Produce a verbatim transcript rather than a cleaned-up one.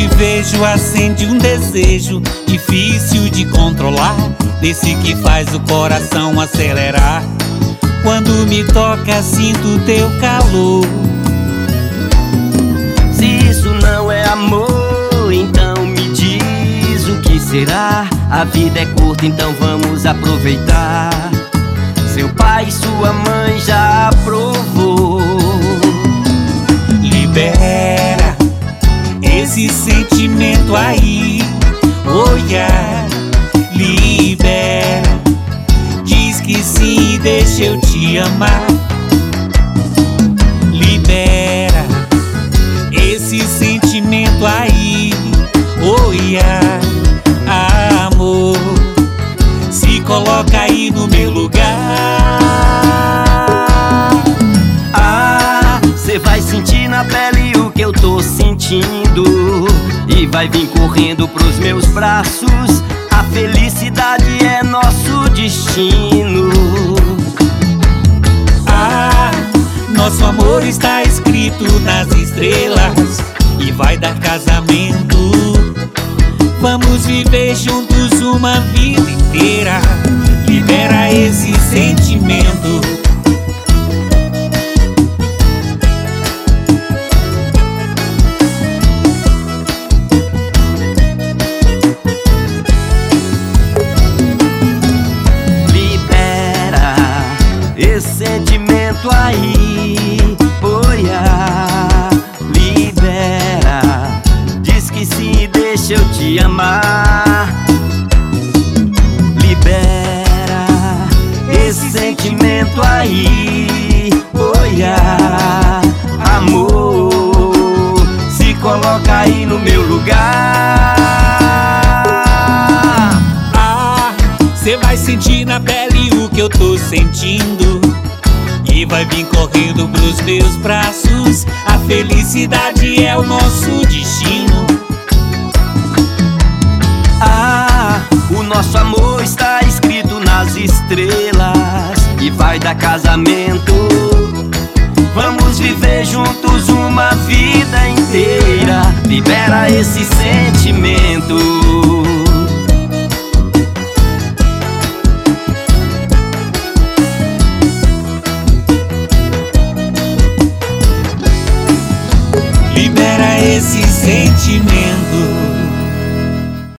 te vejo acende um desejo difícil de controlar, desse que faz o coração acelerar. Quando me toca sinto teu calor. Se isso não é amor, então me diz o que será. A vida é curta, então vamos aproveitar. Seu pai e sua mãe já aprovou. Libera esse sentimento aí, oh yeah. Libera, diz que sim e deixa eu te amar. Libera esse sentimento aí, oh yeah. Amor, se coloca aí no meu lugar. Ah, cê vai sentir na pele o que eu tô sentindo e vai vir correndo pros meus braços. A felicidade é nosso destino. Ah, nosso amor está escrito nas estrelas e vai dar casamento. Vamos viver juntos uma vida inteira. Libera esse sentimento. Libera esse sentimento aí, oh yeah. Libera, diz que sim e deixa eu te amar. Libera esse sentimento aí, oh yeah. Amor, se coloca aí no meu lugar. Ah, cê vai sentir na pele o que eu tô sentindo e vai vir correndo pros meus braços. A felicidade é o nosso destino. Ah, o nosso amor está escrito nas estrelas e vai dar casamento. Vamos viver juntos uma vida inteira. Libera esse sentimento. Libera esse sentimento.